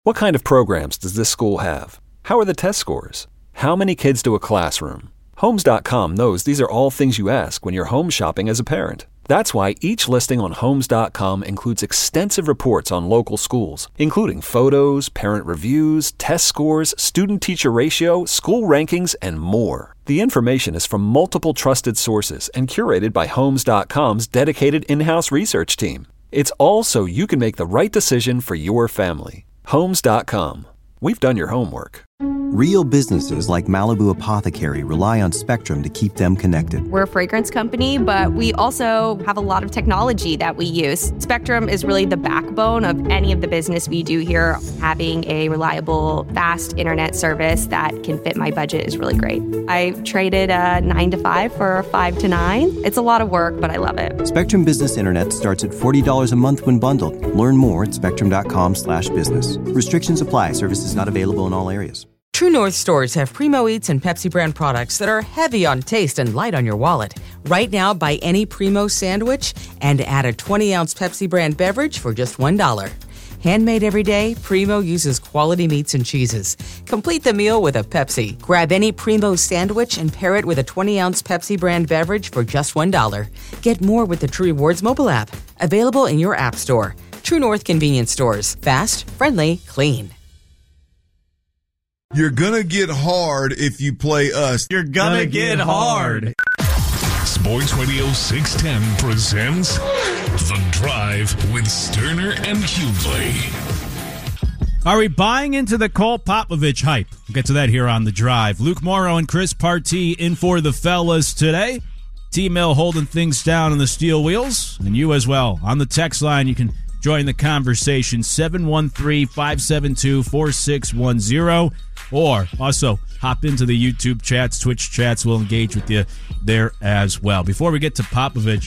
What kind of programs does this school have? How are the test scores? How many kids do a classroom? Homes.com knows these are all things you ask when you're home shopping as a parent. That's why each listing on Homes.com includes extensive reports on local schools, including photos, parent reviews, test scores, student-teacher ratio, school rankings, and more. The information is from multiple trusted sources and curated by Homes.com's dedicated in-house research team. It's all so you can make the right decision for your family. Homes.com. We've done your homework. Real businesses like Malibu Apothecary rely on Spectrum to keep them connected. We're a fragrance company, but we also have a lot of technology that we use. Spectrum is really the backbone of any of the business we do here. Having a reliable, fast internet service that can fit my budget is really great. I traded a 9 to 5 for a 5 to 9. It's a lot of work, but I love it. Spectrum Business Internet starts at $40 a month when bundled. Learn more at spectrum.com/business. Restrictions apply. Services not available in all areas. True North stores have Primo Eats and Pepsi brand products that are heavy on taste and light on your wallet. Right now, buy any Primo sandwich and add a 20-ounce Pepsi brand beverage for just $1. Handmade every day, Primo uses quality meats and cheeses. Complete the meal with a Pepsi. Grab any Primo sandwich and pair it with a 20-ounce Pepsi brand beverage for just $1. Get more with the True Rewards mobile app. Available in your app store. True North convenience stores. Fast, friendly, clean. You're gonna get hard if you play us. You're gonna get hard. Sports Radio 610 presents The Drive with Sterner and Hughley. Are we buying into the Cole Popovich hype? We'll get to that here on The Drive. Luke Morrow and Chris Partee in for the fellas today. T-Mill holding things down on the steel wheels, and you as well. On the text line, you can join the conversation, 713-572-4610. Or also hop into the YouTube chats, Twitch chats. We'll engage with you there as well. Before we get to Popovich,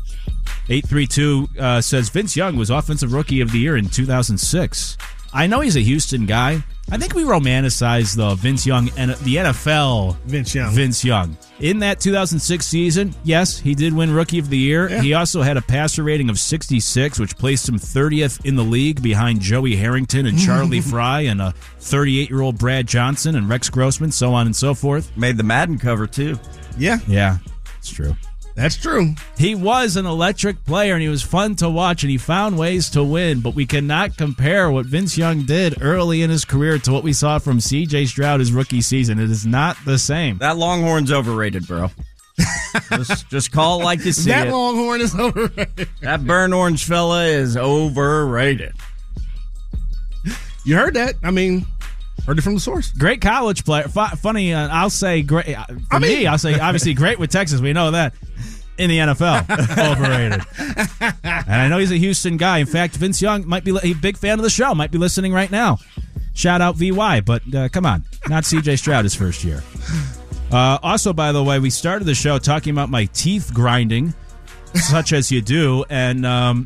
832 says Vince Young was Offensive Rookie of the Year in 2006. I know he's a Houston guy. I think we romanticize the Vince Young and the NFL Vince Young. In that 2006 season, yes, he did win Rookie of the Year. Yeah. He also had a passer rating of 66, which placed him 30th in the league behind Joey Harrington and Charlie Fry and a 38-year-old Brad Johnson and Rex Grossman, so on and so forth. Made the Madden cover, too. Yeah, it's true. That's true. He was an electric player, and he was fun to watch, and he found ways to win, but we cannot compare what Vince Young did early in his career to what we saw from C.J. Stroud his rookie season. It is not the same. That Longhorn's overrated, bro. just call it like you see that Longhorn is overrated. That burnt orange fella is overrated. You heard that. I mean, heard it from the source. Great college player. Funny, I'll say great. I'll say obviously great with Texas. We know that. In the NFL, overrated. And I know he's a Houston guy. In fact, Vince Young might be a big fan of the show, might be listening right now. Shout out VY, but come on, not CJ Stroud his first year. Also, by the way, we started the show talking about my teeth grinding, such as you do, and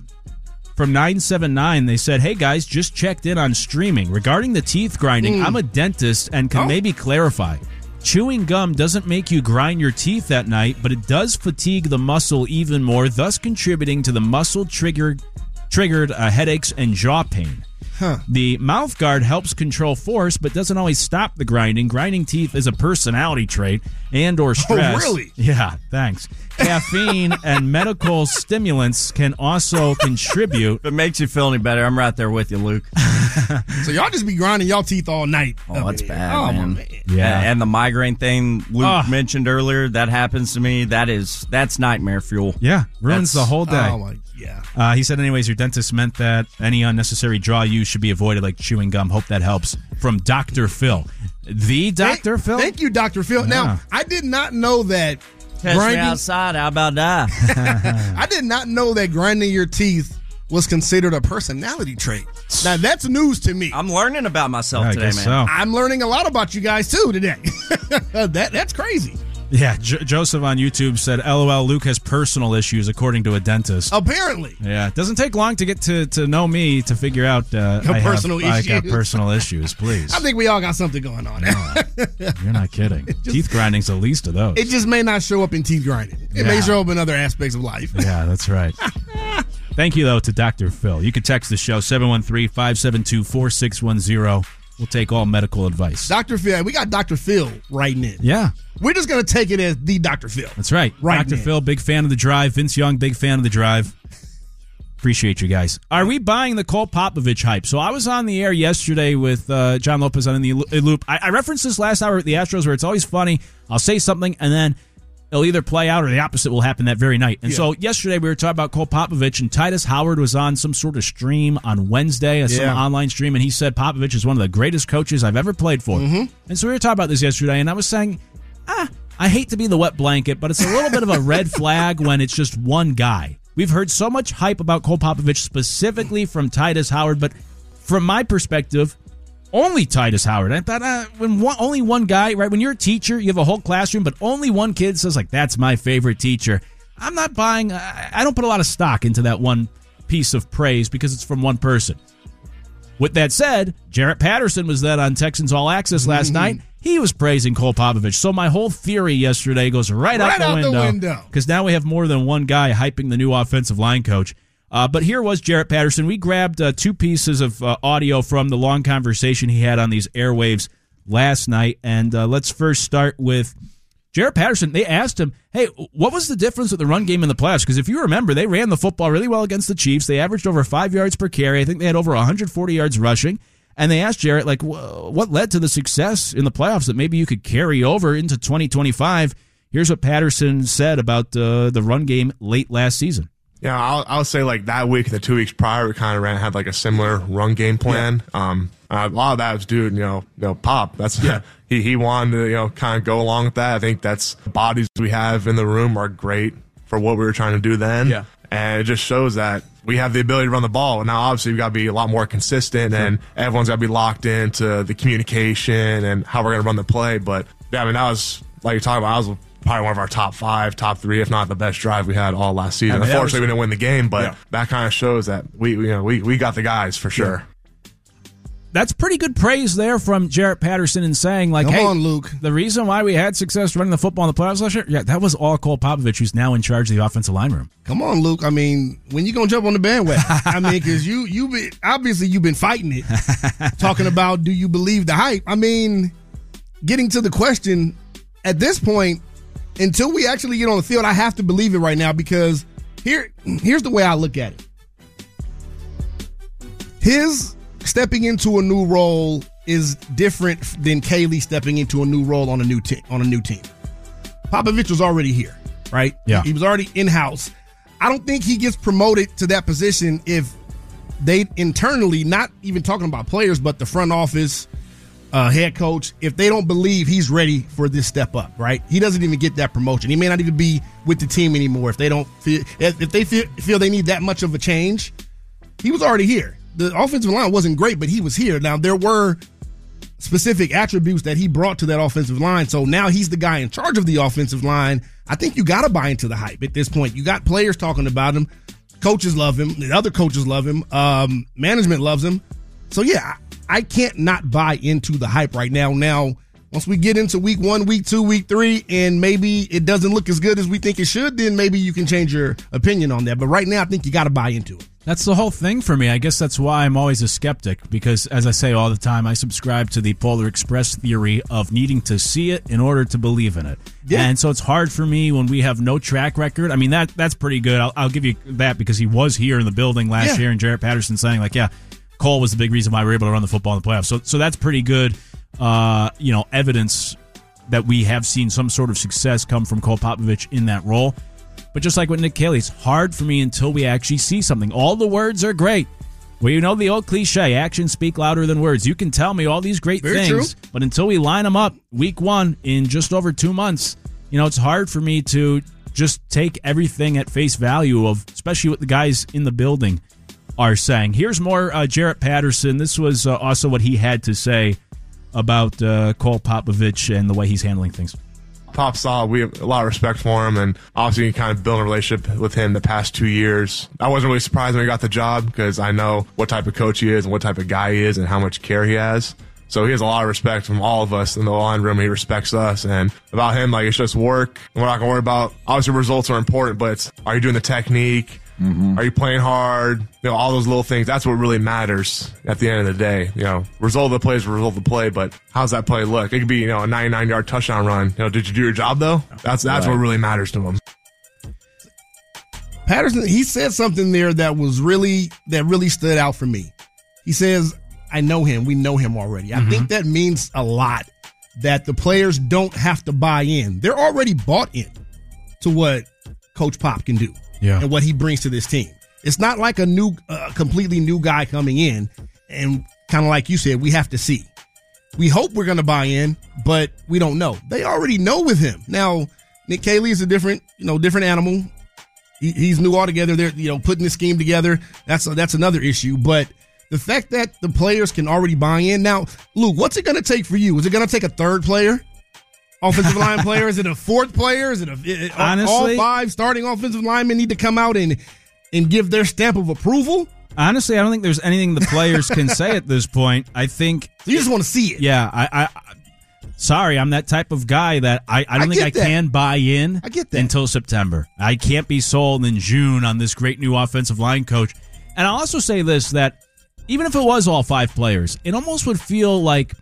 from 979, they said, hey guys, just checked in on streaming. Regarding the teeth grinding, I'm a dentist and can maybe clarify. Chewing gum doesn't make you grind your teeth at night, but it does fatigue the muscle even more, thus contributing to the muscle-triggered headaches and jaw pain. The mouth guard helps control force, but doesn't always stop the grinding. Grinding teeth is a personality trait and or stress. Oh, really? Yeah, thanks. Caffeine and medical stimulants can also contribute. If it makes you feel any better, I'm right there with you, Luke. So y'all just be grinding y'all teeth all night. Oh, that's bad, man. Yeah. And the migraine thing Luke mentioned earlier, that happens to me. That's nightmare fuel. Yeah, ruins the whole day. Oh, my yeah. He said, anyways, your dentist meant that any unnecessary jaw use should be avoided, like chewing gum. Hope that helps. From Dr. Phil. The Dr. Phil? Thank you, Dr. Phil. Yeah. Now, I did not know that grinding outside, how about that? I did not know that grinding your teeth was considered a personality trait. Now, that's news to me. I'm learning about myself today, man. So. I'm learning a lot about you guys, too, today. That's crazy. Yeah, Joseph on YouTube said, LOL, Luke has personal issues, according to a dentist. Apparently. Yeah, it doesn't take long to get to know me to figure out I got personal issues, please. I think we all got something going on. You're not kidding. Teeth grinding's the least of those. It just may not show up in teeth grinding. It may show up in other aspects of life. Yeah, that's right. Thank you, though, to Dr. Phil. You can text the show, 713-572-4610. We'll take all medical advice. Dr. Phil, we got Dr. Phil writing in. Yeah. We're just going to take it as the Dr. Phil. That's right. Dr. Phil, big fan of the drive. Vince Young, big fan of the drive. Appreciate you guys. Are we buying the Cole Popovich hype? So I was on the air yesterday with John Lopez on the Loop. I referenced this last hour at the Astros where it's always funny. I'll say something and then it'll either play out or the opposite will happen that very night. And so yesterday we were talking about Cole Popovich, and Titus Howard was on some sort of stream on Wednesday, some online stream, and he said Popovich is one of the greatest coaches I've ever played for. Mm-hmm. And so we were talking about this yesterday, and I was saying, I hate to be the wet blanket, but it's a little bit of a red flag when it's just one guy. We've heard so much hype about Cole Popovich, specifically from Titus Howard, but from my perspective, only Titus Howard. I thought only one guy, right? When you're a teacher, you have a whole classroom, but only one kid says, like, that's my favorite teacher. I'm not buying, I don't put a lot of stock into that one piece of praise because it's from one person. With that said, Jarrett Patterson was that on Texans All Access last night. He was praising Cole Popovich. So my whole theory yesterday goes right out the window. Because now we have more than one guy hyping the new offensive line coach. But here was Jarrett Patterson. We grabbed two pieces of audio from the long conversation he had on these airwaves last night. And let's first start with Jarrett Patterson. They asked him, hey, what was the difference with the run game in the playoffs? Because if you remember, they ran the football really well against the Chiefs. They averaged over 5 yards per carry. I think they had over 140 yards rushing. And they asked Jarrett, like, what led to the success in the playoffs that maybe you could carry over into 2025? Here's what Patterson said about the run game late last season. Yeah, I'll say like that week and the 2 weeks prior, we kind of had like a similar run game plan. Yeah. A lot of that was due to, Pop. That's he wanted to, kind of go along with that. I think that's the bodies we have in the room are great for what we were trying to do then. Yeah. And it just shows that we have the ability to run the ball. Now, obviously, we've got to be a lot more consistent, and everyone's got to be locked into the communication and how we're going to run the play. But, yeah, I mean, that was, like you're talking about, that was probably one of our top 5, top 3, if not the best drive we had all last season. Unfortunately, we didn't win the game, but that kind of shows that we got the guys for sure. Yeah. That's pretty good praise there from Jarrett Patterson in saying, like, Come on, Luke. The reason why we had success running the football in the playoffs last year, that was all Cole Popovich, who's now in charge of the offensive line room. Come on, Luke. I mean, when you going to jump on the bandwagon? I mean, because you've been fighting it, talking about do you believe the hype? I mean, getting to the question, at this point, until we actually get on the field, I have to believe it right now because here's the way I look at it. His stepping into a new role is different than Kaylee stepping into a new role on a new team. Popovich was already here, right? Yeah. He was already in-house. I don't think he gets promoted to that position if they internally, not even talking about players, but the front office, head coach, if they don't believe he's ready for this step up, right? He doesn't even get that promotion. He may not even be with the team anymore if they don't feel, if they feel they need that much of a change. He was already here. The offensive line wasn't great, but he was here. Now, there were specific attributes that he brought to that offensive line. So now he's the guy in charge of the offensive line. I think you got to buy into the hype at this point. You got players talking about him. Coaches love him. The other coaches love him. Management loves him. So, yeah, I can't not buy into the hype right now. Now, once we get into week 1, week 2, week 3, and maybe it doesn't look as good as we think it should, then maybe you can change your opinion on that. But right now, I think you got to buy into it. That's the whole thing for me. I guess that's why I'm always a skeptic because, as I say all the time, I subscribe to the Polar Express theory of needing to see it in order to believe in it. Yeah. And so it's hard for me when we have no track record. I mean, that's pretty good. I'll give you that because he was here in the building last year, and Jarrett Patterson saying, like, Cole was the big reason why we were able to run the football in the playoffs. So that's pretty good, evidence that we have seen some sort of success come from Cole Popovich in that role. But just like with Nick Caley, it's hard for me until we actually see something. All the words are great. Well, you know the old cliche, actions speak louder than words. You can tell me all these great things, but until we line them up week 1 in just over 2 months, it's hard for me to just take everything at face value of, especially what the guys in the building are saying. Here's more Jarrett Patterson. This was also what he had to say about Cole Popovich and the way he's handling things. Pop saw, we have a lot of respect for him, and obviously kind of build a relationship with him the past 2 years. I wasn't really surprised when he got the job because I know what type of coach he is and what type of guy he is and how much care he has. So he has a lot of respect from all of us in the line room. He respects us, and about him, like, it's just work. We're not going to worry about, obviously results are important, but are you doing the technique? Are you playing hard? All those little things. That's what really matters at the end of the day. Result of the play is result of the play, but how's that play look? It could be, a 99-yard touchdown run. Did you do your job though? That's right. What really matters to him. Patterson, he said something there that really stood out for me. He says, I know him. We know him already. I think that means a lot, that the players don't have to buy in. They're already bought in to what Coach Pop can do and what he brings to this team. It's not like a new, completely new guy coming in, and kind of like you said, we have to see. We hope we're going to buy in, but we don't know. They already know with him. Now, Nick Caley is a different animal. He's new altogether. They're, putting the scheme together. That's another issue. But the fact that the players can already buy in. Now, Luke, what's it going to take for you? Is it going to take a third player? Offensive line player? Is it a fourth player? Is it honestly, all 5 starting offensive linemen need to come out and give their stamp of approval? Honestly, I don't think there's anything the players can say at this point. I think you just want to see it. Yeah, sorry, I'm that type of guy that I don't think I can buy in until September. I can't be sold in June on this great new offensive line coach. And I'll also say this, that even if it was all 5 players, it almost would feel like,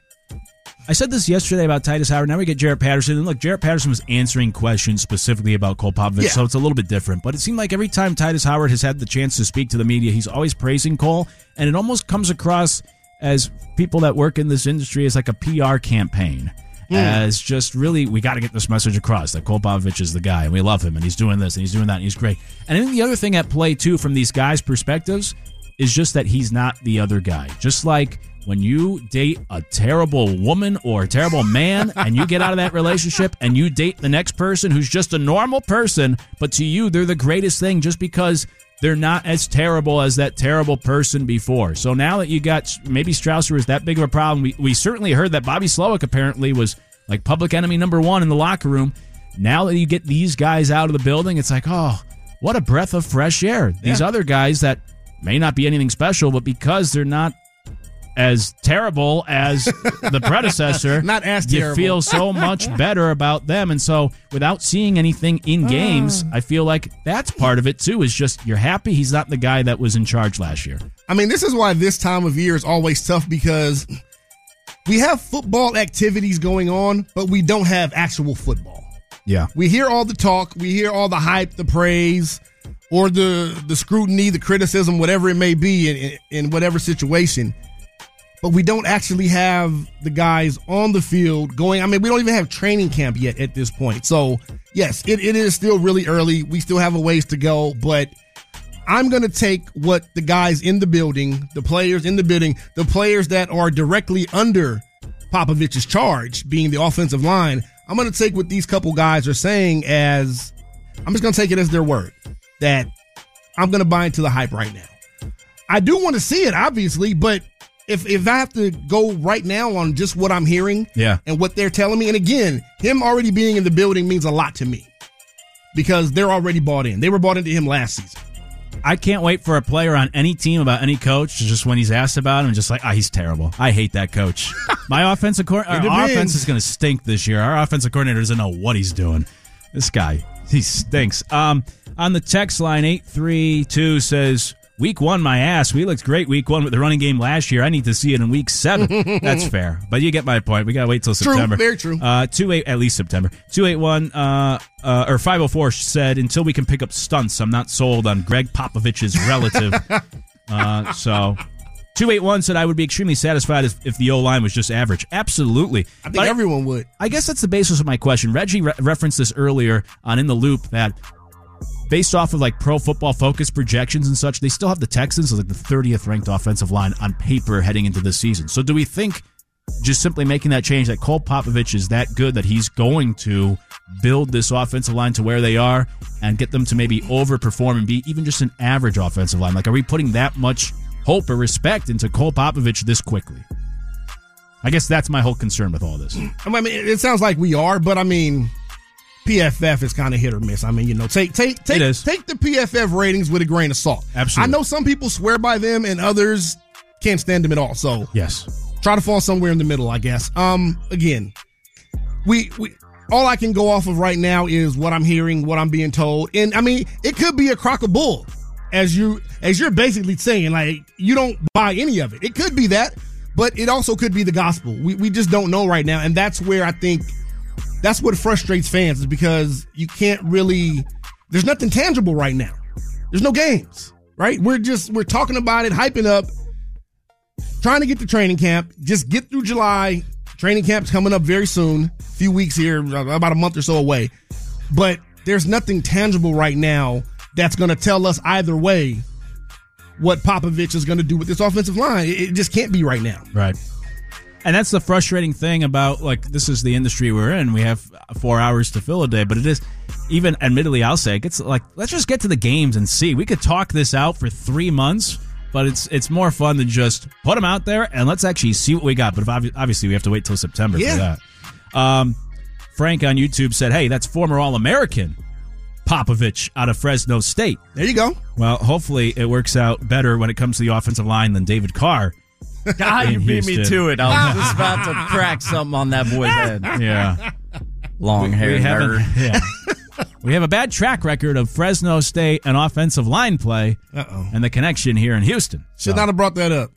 I said this yesterday about Titus Howard. Now we get Jarrett Patterson. And look, Jarrett Patterson was answering questions specifically about Cole Popovich, so it's a little bit different. But it seemed like every time Titus Howard has had the chance to speak to the media, he's always praising Cole. And it almost comes across as people that work in this industry as like a PR campaign. As just really, we got to get this message across that Cole Popovich is the guy, and we love him, and he's doing this, and he's doing that, and he's great. And I think the other thing at play, too, from these guys' perspectives is just that he's not the other guy. Just like when you date a terrible woman or a terrible man and you get out of that relationship and you date the next person who's just a normal person, but to you, they're the greatest thing just because they're not as terrible as that terrible person before. So now that you got, maybe Strausser is that big of a problem. We certainly heard that Bobby Slowick apparently was like public enemy number 1 in the locker room. Now that you get these guys out of the building, it's like, oh, what a breath of fresh air. These other guys that may not be anything special, but because they're not as terrible as the predecessor, not as terrible, you feel so much better about them. And so without seeing anything in games, I feel like that's part of it too, is just you're happy he's not the guy that was in charge last year. I mean, this is why this time of year is always tough, because we have football activities going on, but we don't have actual football. Yeah. We hear all the talk, we hear all the hype, the praise, or the scrutiny, the criticism, whatever it may be in whatever situation. But we don't actually have the guys on the field going. I mean, we don't even have training camp yet at this point. So, yes, it is still really early. We still have a ways to go. But I'm going to take what the guys in the building, the players in the building, the players that are directly under Popovich's charge, being the offensive line, I'm going to take what these couple guys are saying as, I'm just going to take it as their word, that I'm going to buy into the hype right now. I do want to see it, obviously, but if I have to go right now on just what I'm hearing and what they're telling me, and again, him already being in the building means a lot to me because they're already bought in. They were bought into him last season. I can't wait for a player on any team about any coach, just when he's asked about him, just like, he's terrible. I hate that coach. My offensive coordinator, our offense is going to stink this year. Our offensive coordinator doesn't know what he's doing. This guy, he stinks. On the text line, 832 says, Week 1, my ass. We looked great week 1 with the running game last year. I need to see it in week 7. That's fair. But you get my point. We got to wait till September. True, very true. 28, at least September. 281, or 504 said, until we can pick up stunts, I'm not sold on Greg Popovich's relative. So 281 said, I would be extremely satisfied if the O-line was just average. Absolutely. I think everyone would. I guess that's the basis of my question. Reggie referenced this earlier on In the Loop, that based off of like Pro Football Focus projections and such, they still have the Texans as like the 30th ranked offensive line on paper heading into this season. So do we think just simply making that change that Cole Popovich is that good that he's going to build this offensive line to where they are and get them to maybe overperform and be even just an average offensive line? Like, are we putting that much hope or respect into Cole Popovich this quickly? I guess that's my whole concern with all this. I mean, it sounds like we are, but I mean, PFF is kind of hit or miss. I mean, take the PFF ratings with a grain of salt. Absolutely. I know some people swear by them and others can't stand them at all. So yes, try to fall somewhere in the middle, I guess. Again, we all I can go off of right now is what I'm hearing, what I'm being told. And I mean, it could be a crock of bull. as you're basically saying, like, you don't buy any of it. It could be that, but it also could be the gospel. We just don't know right now, and that's where I think that's what frustrates fans, is because you can't really. There's nothing tangible right now. There's no games, right? We're talking about it, hyping up, trying to get to training camp. Just get through July. Training camp's coming up very soon. A few weeks here, about a month or so away. But there's nothing tangible right now that's going to tell us either way what Popovich is going to do with this offensive line. It just can't be right now. Right. And that's the frustrating thing about, like, this is the industry we're in. We have 4 hours to fill a day, but it is, even admittedly, I'll say, it's like, let's just get to the games and see. We could talk this out for 3 months, but it's more fun than just put them out there and let's actually see what we got. But obviously we have to wait till September for that. Frank on YouTube said, hey, that's former All-American Popovich out of Fresno State. There you go. Well, hopefully it works out better when it comes to the offensive line than David Carr. God, you beat me to it. I was just about to crack something on that boy's head. Yeah. Long hair nerd. Yeah. We have a bad track record of Fresno State and offensive line play and the connection here in Houston. Should not have brought that up.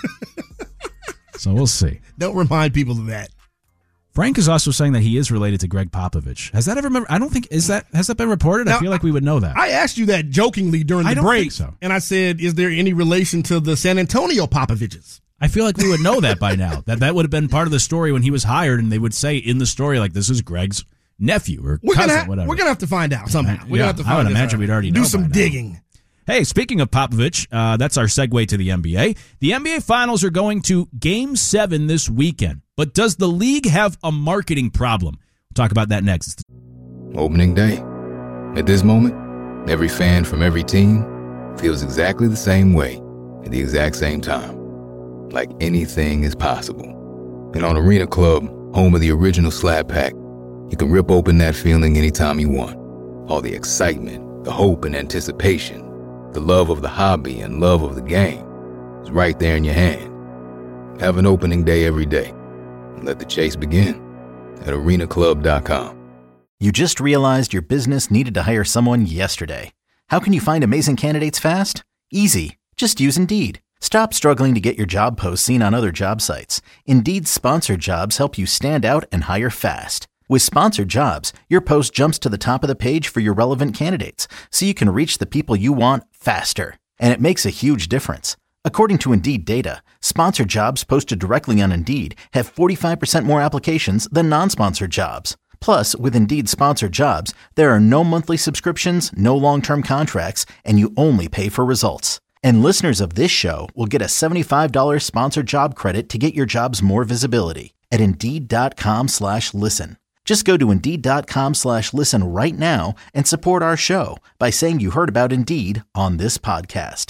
So we'll see. Don't remind people of that. Frank is also saying that he is related to Greg Popovich. Has that ever been? I don't think, has that been reported? Now, I feel like we would know that. I asked you that jokingly during the break. I don't think so. And I said, is there any relation to the San Antonio Popoviches? I feel like we would know that by now. That would have been part of the story when he was hired, and they would say in the story, like, this is Greg's nephew or cousin, whatever. We're going to have to find out somehow. I would imagine we'd already know. Do some digging. Hey, speaking of Popovich, that's our segue to the NBA. The NBA Finals are going to Game 7 this weekend. But does the league have a marketing problem? We'll talk about that next. Opening day. At this moment, every fan from every team feels exactly the same way at the exact same time. Like anything is possible. And on Arena Club, home of the original Slab Pack, you can rip open that feeling anytime you want. All the excitement, the hope and anticipation, the love of the hobby and love of the game is right there in your hand. Have an opening day every day. And let the chase begin at arenaclub.com. You just realized your business needed to hire someone yesterday. How can you find amazing candidates fast? Easy. Just use Indeed. Stop struggling to get your job posts seen on other job sites. Indeed's sponsored jobs help you stand out and hire fast. With sponsored jobs, your post jumps to the top of the page for your relevant candidates, so you can reach the people you want faster. And it makes a huge difference. According to Indeed data, sponsored jobs posted directly on Indeed have 45% more applications than non-sponsored jobs. Plus, with Indeed sponsored jobs, there are no monthly subscriptions, no long-term contracts, and you only pay for results. And listeners of this show will get a $75 sponsored job credit to get your jobs more visibility at Indeed.com/listen. Just go to Indeed.com/listen right now and support our show by saying you heard about Indeed on this podcast.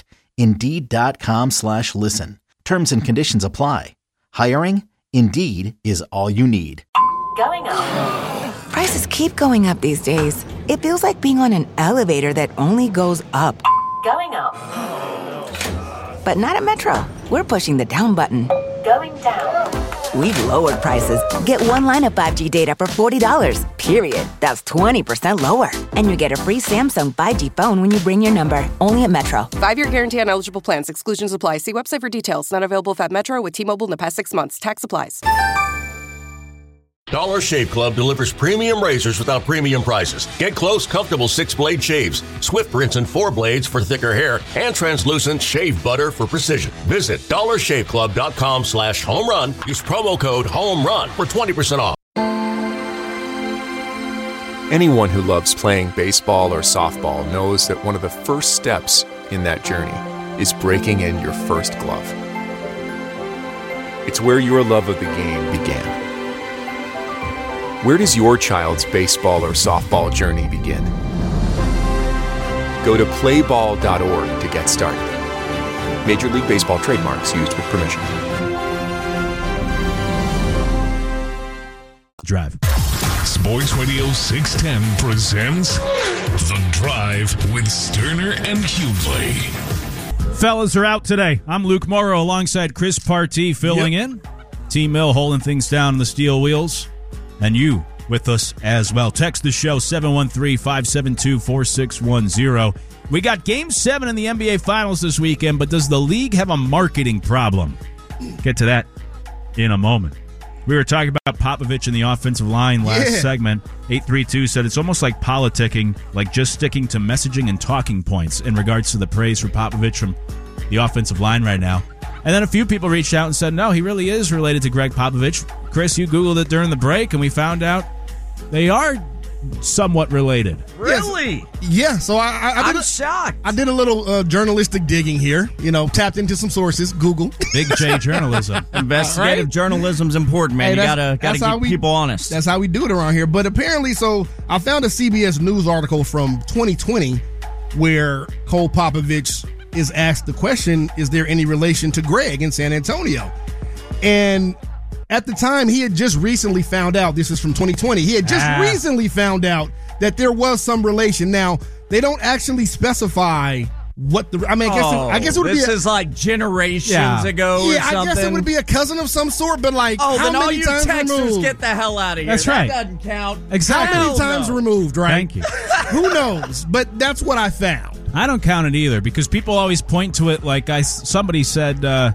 Indeed.com/listen. Terms and conditions apply. Hiring? Indeed is all you need. Going up. Prices keep going up these days. It feels like being on an elevator that only goes up. Going up. But not at Metro. We're pushing the down button. Going down. We've lowered prices. Get one line of 5G data for $40, period. That's 20% lower. And you get a free Samsung 5G phone when you bring your number. Only at Metro. 5-year guarantee on eligible plans. Exclusions apply. See website for details. Not available at Metro with T-Mobile in the past 6 months. Tax applies. Dollar Shave Club delivers premium razors without premium prices. Get close, comfortable 6-blade shaves, swift rinse and 4 blades for thicker hair, and translucent shave butter for precision. Visit dollarshaveclub.com/homerun. Use promo code HOMERUN for 20% off. Anyone who loves playing baseball or softball knows that one of the first steps in that journey is breaking in your first glove. It's where your love of the game began. Where does your child's baseball or softball journey begin? Go to playball.org to get started. Major League Baseball trademarks used with permission. Drive. Sports Radio 610 presents The Drive with Sterner and Hughley. Fellas are out today. I'm Luke Morrow alongside Chris Partee filling in. T. Mill holding things down in the steel wheels. And you with us as well. Text the show 713-572-4610. We got Game 7 in the NBA Finals this weekend, but does the league have a marketing problem? Get to that in a moment. We were talking about Popovich and the offensive line last segment. 832 said it's almost like politicking, like just sticking to messaging and talking points in regards to the praise for Popovich from the offensive line right now. And then a few people reached out and said, no, he really is related to Greg Popovich. Chris, you Googled it during the break, and we found out they are somewhat related. Really? Yeah, so I'm shocked. I did a little journalistic digging here, tapped into some sources, Google. Big J journalism. Investigative journalism's important, man. You gotta keep people honest. That's how we do it around here. But apparently, so I found a CBS News article from 2020 where Cole Popovich is asked the question, is there any relation to Greg in San Antonio? And at the time, he had just recently found out, this is from 2020, he had just recently found out that there was some relation. Now, they don't actually specify what the, I guess it would be. This is like generations ago or something. I guess it would be a cousin of some sort, but like, how then many all you times Texans removed? get the hell out of here. That's right. That doesn't count. Exactly. How many times removed, right? Thank you. Who knows? But that's what I found. I don't count it either because people always point to it like somebody said,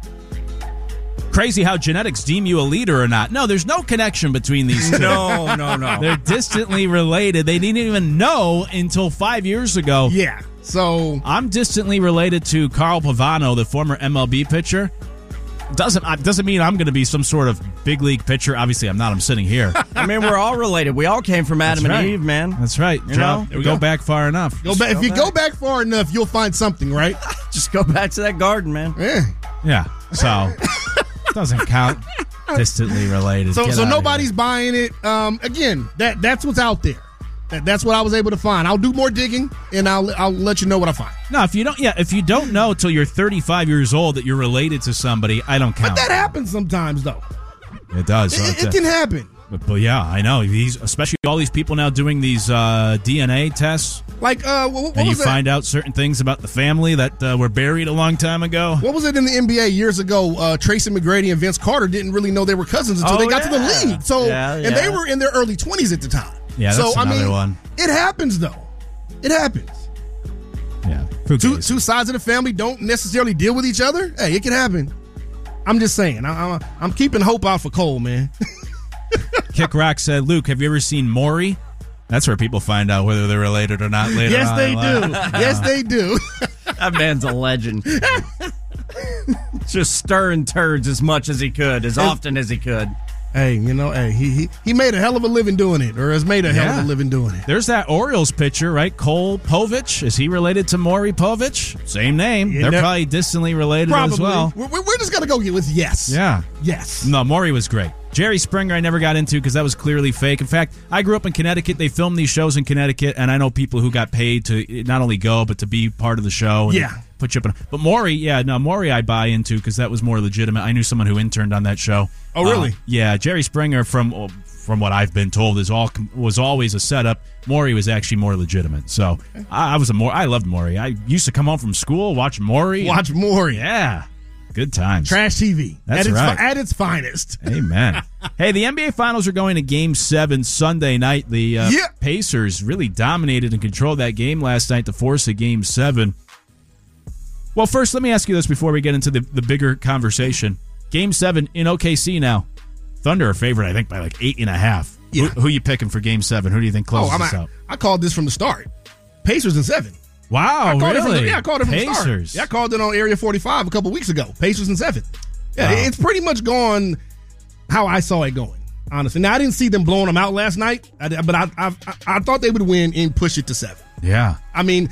crazy how genetics deem you a leader or not. No, there's no connection between these two. No. They're distantly related. They didn't even know until 5 years ago. Yeah. So I'm distantly related to Carl Pavano, the former MLB pitcher. Doesn't mean I'm going to be some sort of big league pitcher. Obviously, I'm not. I'm sitting here. I mean, we're all related. We all came from Adam and Eve, man. That's right. Go back far enough. If you go back far enough, you'll find something, right? Just go back to that garden, man. Yeah. So doesn't count. Distantly related. So nobody's buying it. Again, that's what's out there. That's what I was able to find. I'll do more digging, and I'll let you know what I find. No, if you don't know till you're 35 years old that you're related to somebody, I don't count. But that happens sometimes, though. It does. It can happen. But yeah, I know. Especially all these people now doing these DNA tests. Like, what and you was that? find out certain things about the family that were buried a long time ago. What was it in the NBA years ago? Tracy McGrady and Vince Carter didn't really know they were cousins until they got to the league. So, and they were in their early 20s at the time. Yeah, that's another one. It happens, though. It happens. Yeah. Two sides of the family don't necessarily deal with each other. Hey, it can happen. I'm just saying. I'm keeping hope out for Cole, man. Kick Rock said, Luke, have you ever seen Maury? That's where people find out whether they're related or not later Yes, on. they do. Yes, they do. That man's a legend. Just stirring turds as much as he could, as often as he could. Hey, he made a hell of a living doing it, or has made a hell of a living doing it. There's that Orioles pitcher, right? Cole Povich. Is he related to Maury Povich? Same name. Yeah, They're probably distantly related as well. We're just going to go with yes. Yeah. Yes. No, Maury was great. Jerry Springer I never got into because that was clearly fake. In fact, I grew up in Connecticut. They filmed these shows in Connecticut, and I know people who got paid to not only go, but to be part of the show. And put you up in. But Maury I buy into because that was more legitimate. I knew someone who interned on that show. Oh, really? Yeah, Jerry Springer, from what I've been told, was always a setup. Maury was actually more legitimate. So I loved Maury. I used to come home from school, watch Maury. Yeah. Good times. Trash TV. That's right. At its finest. Amen. Hey, the NBA Finals are going to Game 7 Sunday night. The Pacers really dominated and controlled that game last night to force a Game 7. Well, first, let me ask you this before we get into the bigger conversation. Game 7 in OKC now. Thunder are favored, I think, by like 8.5. Yeah. Who you picking for Game 7? Who do you think closes this out? I called this from the start. Pacers in 7. Wow, I called really? I called it from the start. Pacers. Yeah, I called it on Area 45 a couple weeks ago. Pacers in 7. Yeah, Wow. It's pretty much gone how I saw it going, honestly. Now, I didn't see them blowing them out last night, but I thought they would win and push it to 7. Yeah. I mean,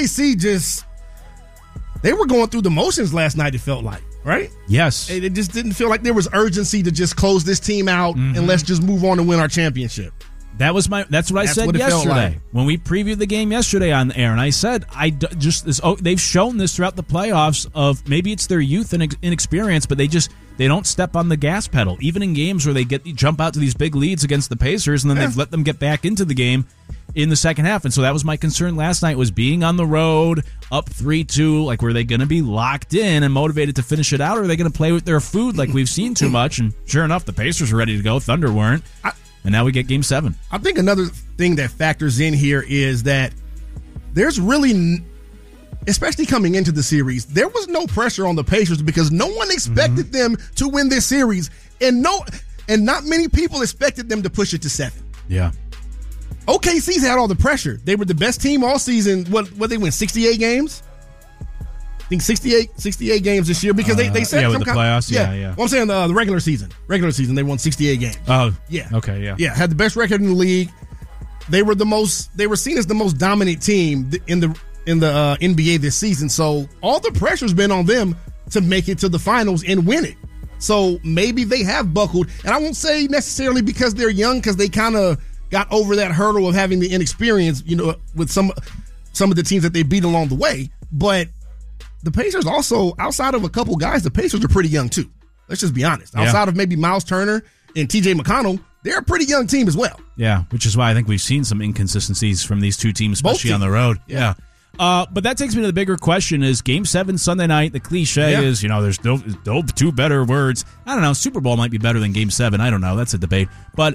OKC they were going through the motions last night, it felt like, right? Yes. It just didn't feel like there was urgency to just close this team out and let's just move on and win our championship. That's what I said yesterday when we previewed the game yesterday on the air, and I said they've shown this throughout the playoffs of maybe it's their youth and inexperience, but they don't step on the gas pedal even in games where they jump out to these big leads against the Pacers, and then they've let them get back into the game in the second half. And so that was my concern last night, was being on the road up 3-2. Like, were they going to be locked in and motivated to finish it out, or are they going to play with their food like we've seen too much? And sure enough, the Pacers were ready to go. Thunder weren't. And now we get Game 7. I think another thing that factors in here is that there's really, especially coming into the series, there was no pressure on the Pacers because no one expected them to win this series, and not many people expected them to push it to 7. Yeah. OKC's had all the pressure. They were the best team all season. What they win, 68 games? I think 68 games this year because they said with the playoffs. Yeah. Well, I'm saying the regular season. Regular season, they won 68 games. Oh, yeah. Okay, yeah. Yeah, had the best record in the league. They were seen as the most dominant team in the NBA this season. So all the pressure's been on them to make it to the finals and win it. So maybe they have buckled, and I won't say necessarily because they're young, because they kind of got over that hurdle of having the inexperience, with some of the teams that they beat along the way. But the Pacers also, outside of a couple guys, the Pacers are pretty young too. Let's just be honest. Yeah. Outside of maybe Miles Turner and TJ McConnell, they're a pretty young team as well. Yeah, which is why I think we've seen some inconsistencies from these two teams, especially on the road. Yeah. But that takes me to the bigger question is Game 7 Sunday night. The cliche is, there's no two better words. I don't know. Super Bowl might be better than Game 7. I don't know. That's a debate. But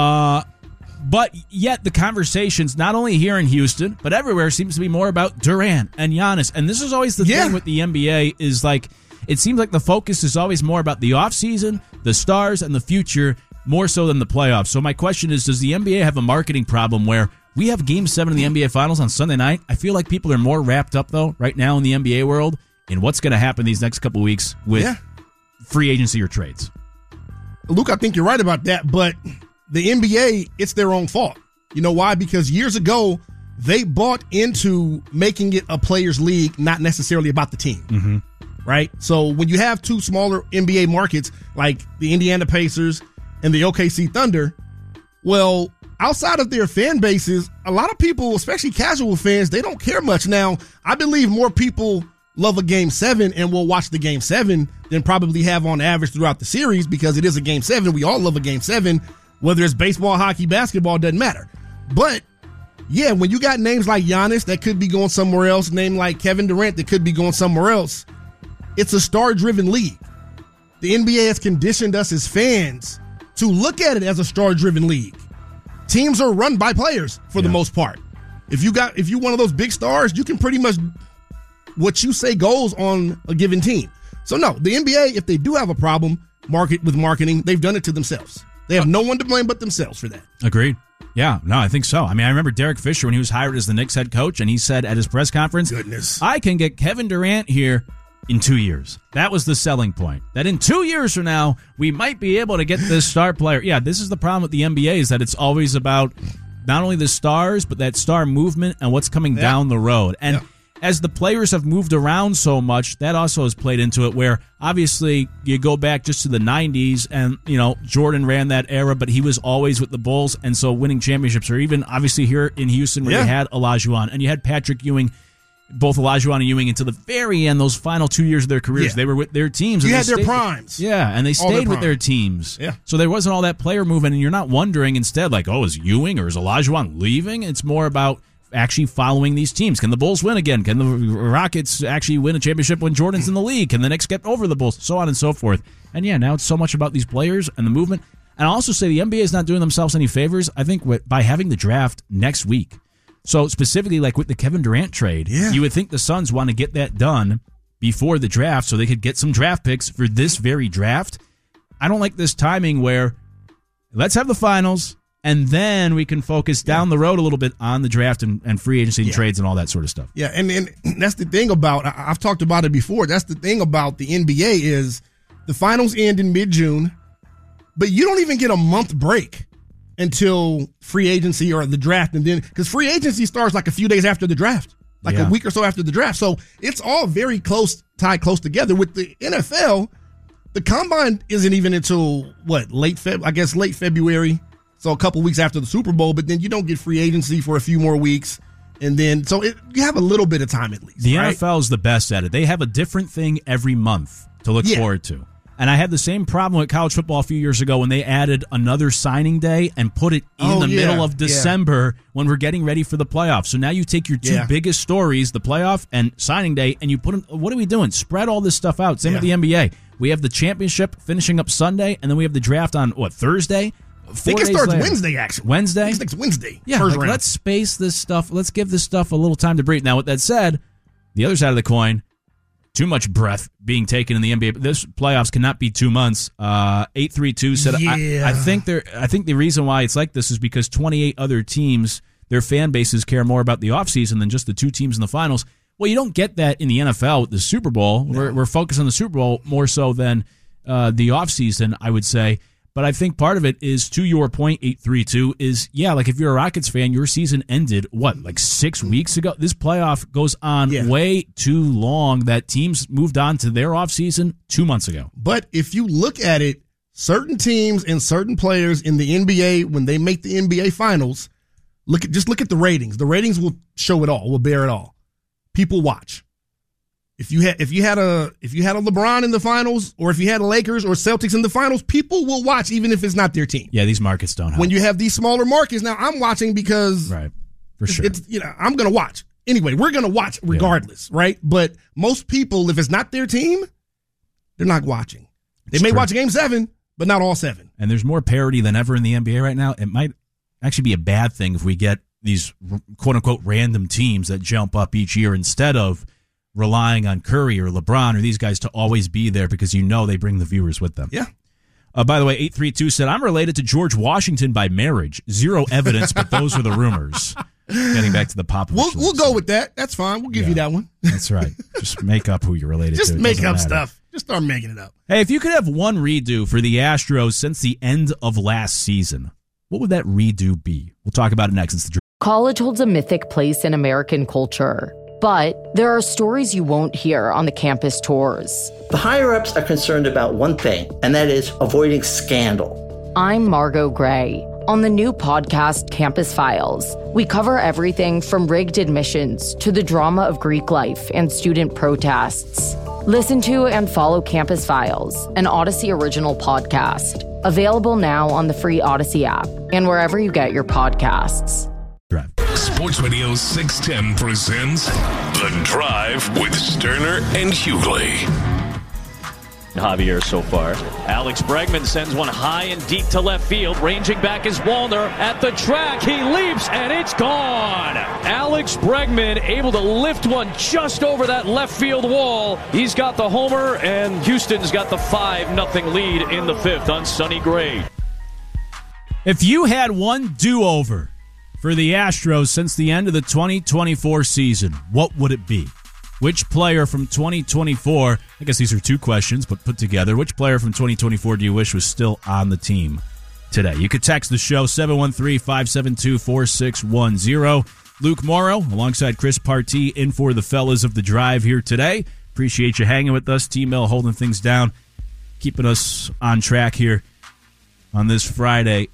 yet the conversations, not only here in Houston, but everywhere, seems to be more about Durant and Giannis. And this is always the thing with the NBA is like, it seems like the focus is always more about the offseason, the stars, and the future, more so than the playoffs. So my question is, does the NBA have a marketing problem where we have Game 7 of the NBA Finals on Sunday night? I feel like people are more wrapped up, though, right now in the NBA world in what's going to happen these next couple of weeks with free agency or trades. Luke, I think you're right about that, but the NBA, it's their own fault. You know why? Because years ago, they bought into making it a players' league, not necessarily about the team. Mm-hmm. Right? So when you have two smaller NBA markets like the Indiana Pacers and the OKC Thunder, well, outside of their fan bases, a lot of people, especially casual fans, they don't care much. Now, I believe more people love a Game 7 and will watch the Game 7 than probably have on average throughout the series because it is a Game 7. We all love a Game 7. Whether it's baseball, hockey, basketball, doesn't matter. But, yeah, when you got names like Giannis that could be going somewhere else, name like Kevin Durant that could be going somewhere else, it's a star-driven league. The NBA has conditioned us as fans to look at it as a star-driven league. Teams are run by players for the most part. If you one of those big stars, you can pretty much what you say goes on a given team. So no, the NBA, if they do have a problem with marketing, they've done it to themselves. They have no one to blame but themselves for that. Agreed. Yeah, no, I think so. I mean, I remember Derek Fisher when he was hired as the Knicks head coach, and he said at his press conference, I can get Kevin Durant here in 2 years. That was the selling point. That in 2 years from now, we might be able to get this star player. Yeah, this is the problem with the NBA is that it's always about not only the stars, but that star movement and what's coming down the road. And as the players have moved around so much, that also has played into it where obviously you go back just to the 90s and, Jordan ran that era, but he was always with the Bulls. And so winning championships, or even obviously here in Houston where you had Olajuwon and you had Patrick Ewing, both Olajuwon and Ewing until the very end, those final 2 years of their careers, they were with their teams. You had their primes. Yeah, and they stayed with their teams. Yeah. So there wasn't all that player movement, and you're not wondering instead, like, is Ewing or is Olajuwon leaving? It's more about actually following these teams. Can the Bulls win again? Can the Rockets actually win a championship when Jordan's in the league? Can the Knicks get over the Bulls? So on and so forth. And yeah, now it's so much about these players and the movement. And I'll also say the NBA is not doing themselves any favors, I think, by having the draft next week. So specifically, like with the Kevin Durant trade, you would think the Suns want to get that done before the draft so they could get some draft picks for this very draft. I don't like this timing where let's have the finals and then we can focus down the road a little bit on the draft and free agency and trades and all that sort of stuff. Yeah, and that's the thing about, I've talked about it before, that's the thing about the NBA is the finals end in mid-June, but you don't even get a month break until free agency or the draft. And then, because free agency starts like a few days after the draft, like a week or so after the draft. So it's all very tied close together. With the NFL, the combine isn't even until late February. So a couple weeks after the Super Bowl, but then you don't get free agency for a few more weeks. And then, so you have a little bit of time at least. The NFL is the best at it. They have a different thing every month to look forward to. And I had the same problem with college football a few years ago when they added another signing day and put it in the middle of December when we're getting ready for the playoffs. So now you take your two biggest stories, the playoff and signing day, and you put them, what are we doing? Spread all this stuff out. Same with the NBA. We have the championship finishing up Sunday, and then we have the draft on, Thursday? I think it starts Wednesday, actually. Wednesday? I think it's Wednesday. Yeah, first round. let's space this stuff. Let's give this stuff a little time to breathe. Now, with that said, the other side of the coin, too much breath being taken in the NBA. This playoffs cannot be 2 months. 832 said, I think the reason why it's like this is because 28 other teams, their fan bases care more about the offseason than just the 2 teams in the finals. Well, you don't get that in the NFL with the Super Bowl. No. We're focused on the Super Bowl more so than the offseason, I would say. But I think part of it is, to your point, 832, is, like if you're a Rockets fan, your season ended, 6 weeks ago? This playoff goes on way too long that teams moved on to their offseason 2 months ago. But if you look at it, certain teams and certain players in the NBA, when they make the NBA Finals, look at the ratings. The ratings will show it all, will bear it all. People watch. If you had a LeBron in the finals, or if you had a Lakers or Celtics in the finals, people will watch even if it's not their team. Yeah, these markets don't help. When you have these smaller markets, now I'm watching because for sure. I'm going to watch. Anyway, we're going to watch regardless, right? But most people, if it's not their team, they're not watching. They may watch Game 7, but not all 7. And there's more parity than ever in the NBA right now. It might actually be a bad thing if we get these quote-unquote random teams that jump up each year instead of relying on Curry or LeBron or these guys to always be there because they bring the viewers with them. Yeah. By the way, 832 said, I'm related to George Washington by marriage. Zero evidence, but those were the rumors. Getting back to the Popovich. We'll go with that. That's fine. We'll give you that one. That's right. Just make up who you're related to. Just make up stuff. Just start making it up. Hey, if you could have one redo for the Astros since the end of last season, what would that redo be? We'll talk about it next. It's the College holds a mythic place in American culture. But there are stories you won't hear on the campus tours. The higher-ups are concerned about one thing, and that is avoiding scandal. I'm Margot Gray. On the new podcast, Campus Files, we cover everything from rigged admissions to the drama of Greek life and student protests. Listen to and follow Campus Files, an Odyssey original podcast. Available now on the free Odyssey app and wherever you get your podcasts. Sports Radio 610 presents The Drive with Sterner and Hughley. Javier so far. Alex Bregman sends one high and deep to left field. Ranging back is Wallner at the track. He leaps and it's gone. Alex Bregman able to lift one just over that left field wall. He's got the homer, and Houston's got the 5-0 lead in the 5th on Sonny Gray. If you had one do-over for the Astros since the end of the 2024 season, what would it be? Which player from 2024, I guess these are 2 questions, but put together, which player from 2024 do you wish was still on the team today? You could text the show, 713-572-4610. Luke Morrow, alongside Chris Partee, in for the fellas of the Drive here today. Appreciate you hanging with us. T-Mill holding things down, keeping us on track here on this Friday.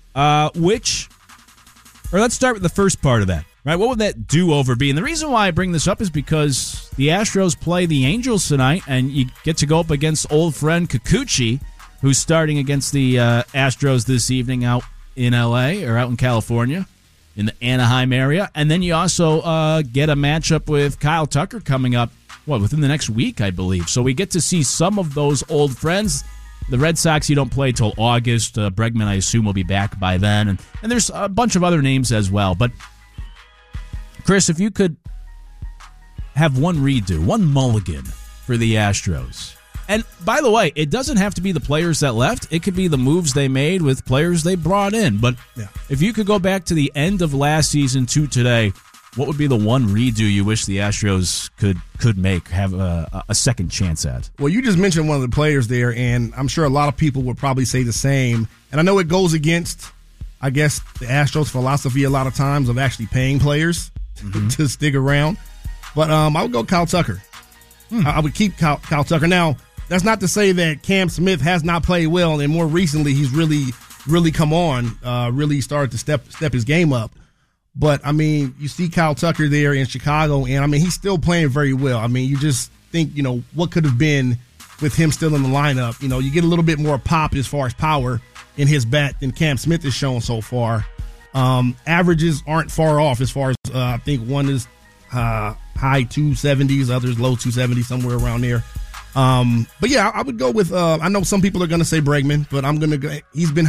Let's start with the first part of that. Right, what would that do-over be? And the reason why I bring this up is because the Astros play the Angels tonight, and you get to go up against old friend Kikuchi, who's starting against the Astros this evening out in L.A. or out in California, in the Anaheim area. And then you also get a matchup with Kyle Tucker coming up, within the next week, I believe. So we get to see some of those old friends. The Red Sox, you don't play till August. Bregman, I assume, will be back by then. And there's a bunch of other names as well. But Chris, if you could have one redo, one mulligan for the Astros. And by the way, it doesn't have to be the players that left. It could be the moves they made with players they brought in. But if you could go back to the end of last season to today, what would be the one redo you wish the Astros could make, have a second chance at? Well, you just mentioned one of the players there, and I'm sure a lot of people would probably say the same. And I know it goes against, I guess, the Astros' philosophy a lot of times of actually paying players to stick around. But I would go Kyle Tucker. I would keep Kyle Tucker. Now, that's not to say that Cam Smith has not played well, and more recently he's really come on, really started to step his game up. But, I mean, you see Kyle Tucker there in Chicago, and, I mean, he's still playing very well. I mean, you just think, what could have been with him still in the lineup. You get a little bit more pop as far as power in his bat than Cam Smith has shown so far. Averages aren't far off as far as I think one is high 270s, others low 270s, somewhere around there. But yeah, I would go with I know some people are going to say Bregman, but I'm going to go. He's been hurt.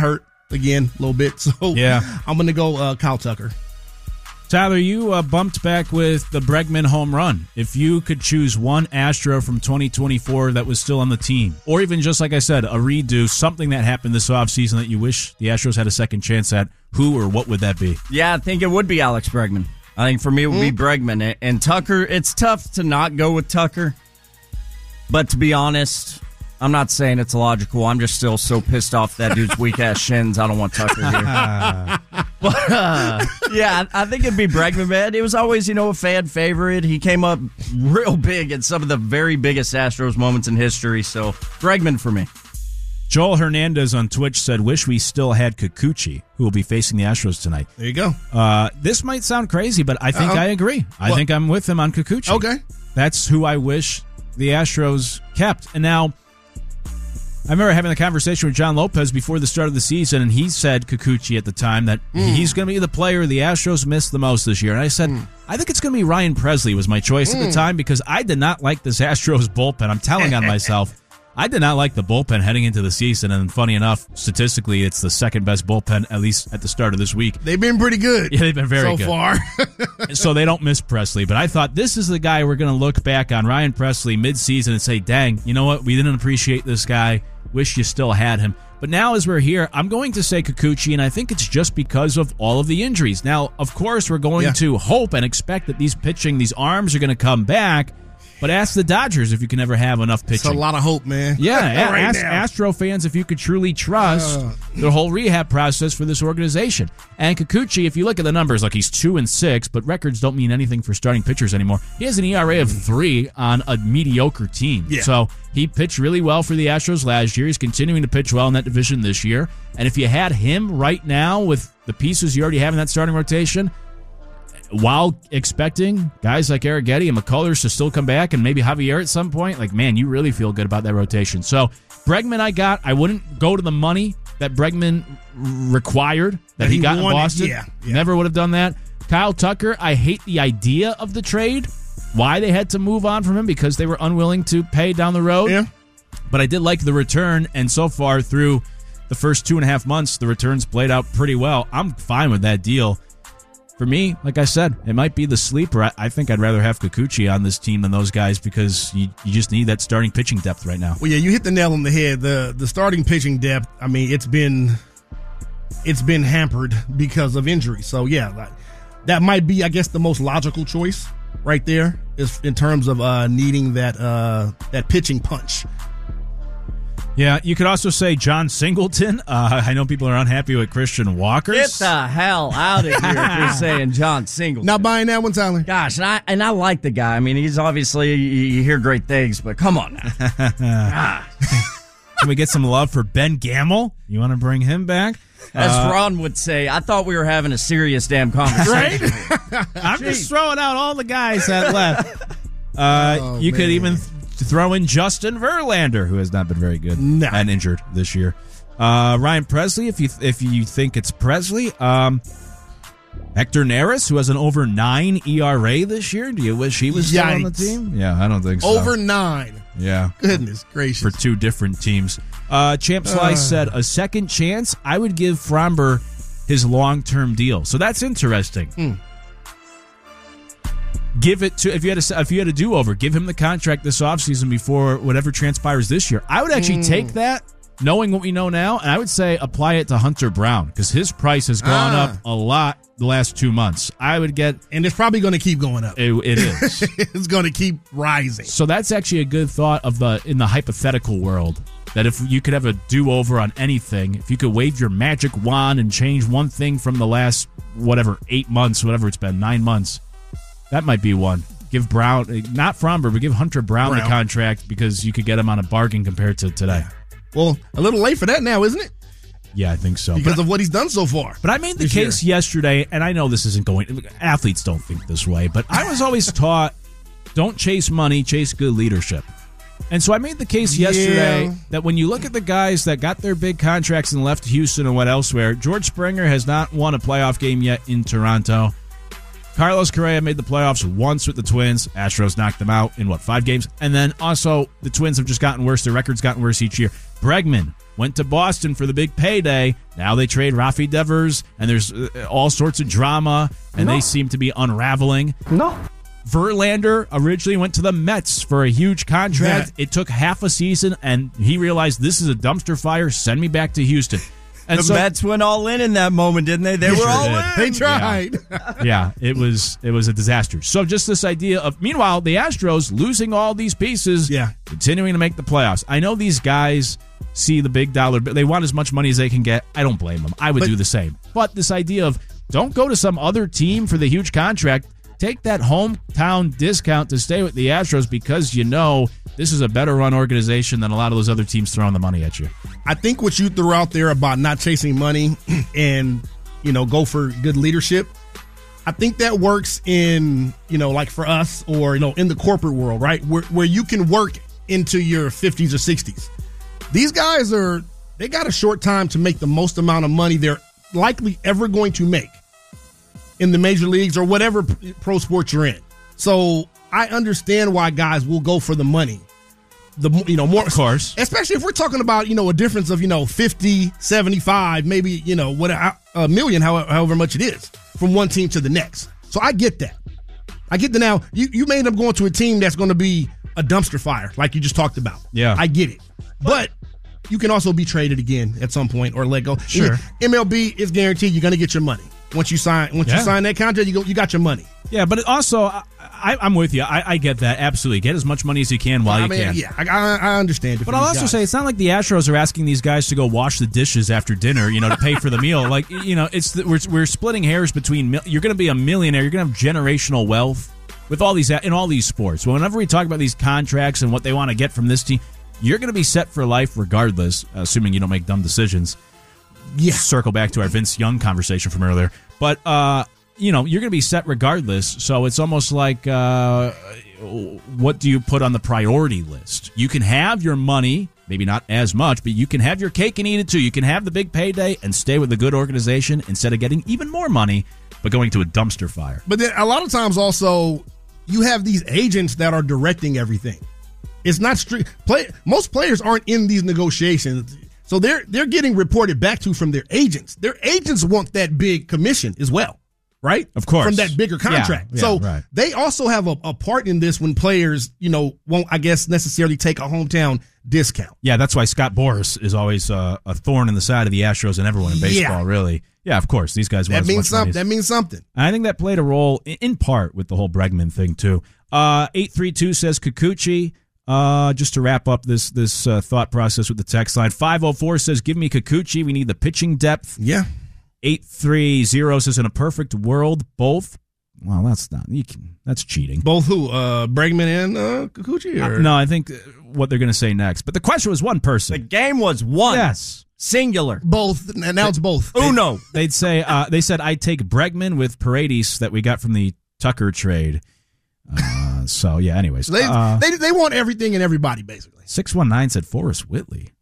again a little bit. So I'm going to go Kyle Tucker. Tyler, you bumped back with the Bregman home run. If you could choose one Astro from 2024 that was still on the team, or even just like I said, a redo, something that happened this offseason that you wish the Astros had a second chance at, who or what would that be? Yeah, I think it would be Alex Bregman. I think for me it would be Bregman. And Tucker, it's tough to not go with Tucker. But to be honest, I'm not saying it's logical. I'm just still so pissed off that dude's weak-ass shins. I don't want Tucker here. But, yeah, I think it'd be Bregman, man. It was always, a fan favorite. He came up real big in some of the very biggest Astros moments in history. So, Bregman for me. Joel Hernandez on Twitch said, wish we still had Kikuchi, who will be facing the Astros tonight. There you go. This might sound crazy, but I think I agree. I think I'm with him on Kikuchi. Okay. That's who I wish the Astros kept. And now, I remember having a conversation with John Lopez before the start of the season, and he said, Kikuchi at the time, that he's going to be the player the Astros missed the most this year. And I said, I think it's going to be Ryan Presley was my choice at the time because I did not like this Astros bullpen. I'm telling on myself. I did not like the bullpen heading into the season, and funny enough, statistically, it's the second best bullpen, at least at the start of this week. They've been pretty good. Yeah, they've been very good. So far. So they don't miss Presley, but I thought this is the guy we're going to look back on, Ryan Presley, mid-season and say, dang, you know what? We didn't appreciate this guy. Wish you still had him. But now as we're here, I'm going to say Kikuchi, and I think it's just because of all of the injuries. Now, of course, we're going to hope and expect that these arms are going to come back. But ask the Dodgers if you can ever have enough pitching. It's a lot of hope, man. Yeah, ask Astro fans if you could truly trust the whole rehab process for this organization. And Kikuchi, if you look at the numbers, like he's 2-6, but records don't mean anything for starting pitchers anymore. He has an ERA of 3 on a mediocre team. Yeah. So he pitched really well for the Astros last year. He's continuing to pitch well in that division this year. And if you had him right now with the pieces you already have in that starting rotation, while expecting guys like Arrighetti and McCullers to still come back and maybe Javier at some point, like, man, you really feel good about that rotation. So Bregman I wouldn't go to the money that Bregman required that he got in Boston. Yeah. Never would have done that. Kyle Tucker, I hate the idea of the trade, why they had to move on from him because they were unwilling to pay down the road. Yeah. But I did like the return, and so far through the first 2.5 months, the returns played out pretty well. I'm fine with that deal. For me, like I said, it might be the sleeper. I think I'd rather have Kikuchi on this team than those guys because you just need that starting pitching depth right now. Well, yeah, you hit the nail on the head. The starting pitching depth, I mean, it's been hampered because of injury. So, yeah, that might be, I guess, the most logical choice right there is in terms of needing that pitching punch. Yeah, you could also say John Singleton. I know people are unhappy with Christian Walker. Get the hell out of here if you're saying John Singleton. Not buying that one, Tyler. Gosh, and I like the guy. I mean, he's obviously, you hear great things, but come on now. Can we get some love for Ben Gamel? You want to bring him back? As Ron would say, I thought we were having a serious damn conversation. Right? I'm just throwing out all the guys that left. You could even throw in Justin Verlander, who has not been very good and injured this year. Ryan Presley, if you think it's Presley. Hector Neris, who has an over 9 ERA this year. Do you wish he was still on the team? Yeah, I don't think so. Over 9. Yeah. Goodness gracious. For 2 different teams. Champ Slice said a second chance. I would give Fromber his long-term deal. So that's interesting. Give it to if you had a do-over, give him the contract this offseason before whatever transpires this year. I would actually take that, knowing what we know now, and I would say apply it to Hunter Brown because his price has gone up a lot the last 2 months. I would get, and it's probably going to keep going up. It is. It's going to keep rising. So that's actually a good thought in the hypothetical world. That if you could have a do-over on anything, if you could wave your magic wand and change one thing from the last 8 months, whatever it's been, 9 months. That might be one. Give Brown, not Fromber, but give Hunter Brown the contract because you could get him on a bargain compared to today. Well, a little late for that now, isn't it? Yeah, I think so. Because of what he's done so far. But I made the case yesterday, and I know this isn't going... Athletes don't think this way, but I was always taught, don't chase money, chase good leadership. And so I made the case yesterday that when you look at the guys that got their big contracts and left Houston and went elsewhere, George Springer has not won a playoff game yet in Toronto. Carlos Correa made the playoffs once with the Twins. Astros knocked them out in, 5 games? And then also the Twins have just gotten worse. Their record's gotten worse each year. Bregman went to Boston for the big payday. Now they trade Rafi Devers, and there's all sorts of drama, and they seem to be unraveling. No. Verlander originally went to the Mets for a huge contract. It took half a season, and he realized this is a dumpster fire. Send me back to Houston. And the Mets went all in that moment, didn't they? They were all in. They tried. Yeah, it was a disaster. So just this idea of, meanwhile, the Astros losing all these pieces, continuing to make the playoffs. I know these guys see the big dollar, but they want as much money as they can get. I don't blame them. I would do the same. But this idea of don't go to some other team for the huge contract. Take that hometown discount to stay with the Astros because you know this is a better run organization than a lot of those other teams throwing the money at you. I think what you threw out there about not chasing money and, go for good leadership, I think that works in, like for us or, in the corporate world, right? Where you can work into your 50s or 60s. These guys they got a short time to make the most amount of money they're likely ever going to make in the major leagues or whatever pro sport you're in. So I understand why guys will go for the money. More, of course, especially if we're talking about, a difference of, 50, 75, maybe, a million, however much it is from one team to the next. So I get that. I get that. Now you may end up going to a team that's going to be a dumpster fire like you just talked about. Yeah. I get it. But you can also be traded again at some point or let go. Sure. MLB is guaranteed you're going to get your money. Once you sign that contract, you got your money. Yeah, but also, I'm with you. I get that. Absolutely. Get as much money as you can while you can. Yeah, I understand. But I'll also say it's not like the Astros are asking these guys to go wash the dishes after dinner, to pay for the meal. Like, we're splitting hairs between, you're going to be a millionaire. You're going to have generational wealth with all these, in all these sports. Whenever we talk about these contracts and what they want to get from this team, you're going to be set for life regardless, assuming you don't make dumb decisions. Yeah. Circle back to our Vince Young conversation from earlier. But, you're going to be set regardless. So it's almost like, what do you put on the priority list? You can have your money, maybe not as much, but you can have your cake and eat it too. You can have the big payday and stay with a good organization instead of getting even more money, but going to a dumpster fire. But then a lot of times also, you have these agents that are directing everything. It's not strict. Most players aren't in these negotiations. So they're getting reported back to from their agents. Their agents want that big commission as well, right? Of course. From that bigger contract. Yeah, so right. They also have a part in this when players, won't, I guess, necessarily take a hometown discount. Yeah, that's why Scott Boras is always a thorn in the side of the Astros and everyone in baseball, really. Yeah, of course. These guys want that means something. That means something. I think that played a role in part with the whole Bregman thing, too. 832 says Kikuchi. Just to wrap up this thought process with the text line, 504 says, give me Kikuchi. We need the pitching depth. Yeah. 830 says, in a perfect world, both. Well, that's cheating. Both who? Bregman and Kikuchi? Or? No, I think what they're going to say next. But the question was one person. The game was one. Yes. Singular. Both. And now it's both. Uno. They said, I'd take Bregman with Paredes that we got from the Tucker trade. So, yeah, anyways. So they want everything and everybody, basically. 619 said Forrest Whitley.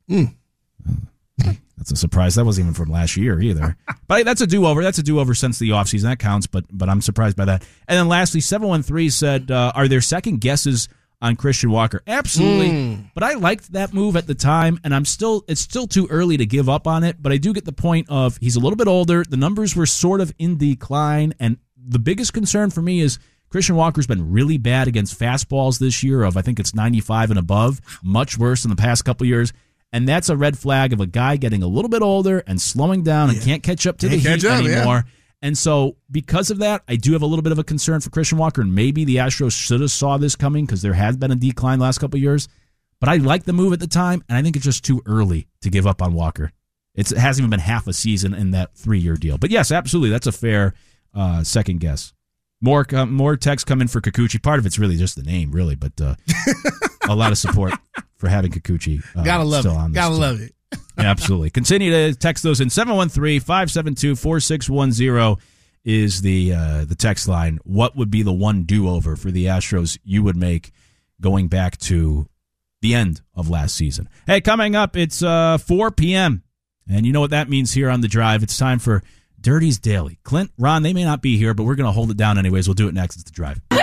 That's a surprise. That wasn't even from last year either. But that's a do-over. That's a do-over since the offseason. That counts, but I'm surprised by that. And then lastly, 713 said, are there second guesses on Christian Walker? Absolutely. But I liked that move at the time, and it's still too early to give up on it, but I do get the point of he's a little bit older. The numbers were sort of in decline, and the biggest concern for me is Christian Walker's been really bad against fastballs this year of, I think it's 95 and above, much worse in the past couple years. And that's a red flag of a guy getting a little bit older and slowing down and can't catch up to the heat anymore. Yeah. And so because of that, I do have a little bit of a concern for Christian Walker, and maybe the Astros should have saw this coming because there has been a decline the last couple of years. But I liked the move at the time, and I think it's just too early to give up on Walker. It hasn't even been half a season in that 3-year deal. But yes, absolutely, that's a fair second guess. More text coming for Kikuchi. Part of it's really just the name, really, but a lot of support for having Kikuchi. Gotta love still it. On this Gotta team. love it. Absolutely. Continue to text those in. 713-572-4610 is the text line. What would be the one do-over for the Astros you would make going back to the end of last season? Hey, coming up, it's 4 p.m., and you know what that means here on The Drive. It's time for Dirty's Daily. Clint, Ron, they may not be here, but we're going to hold it down anyways. We'll do it next. It's The Drive.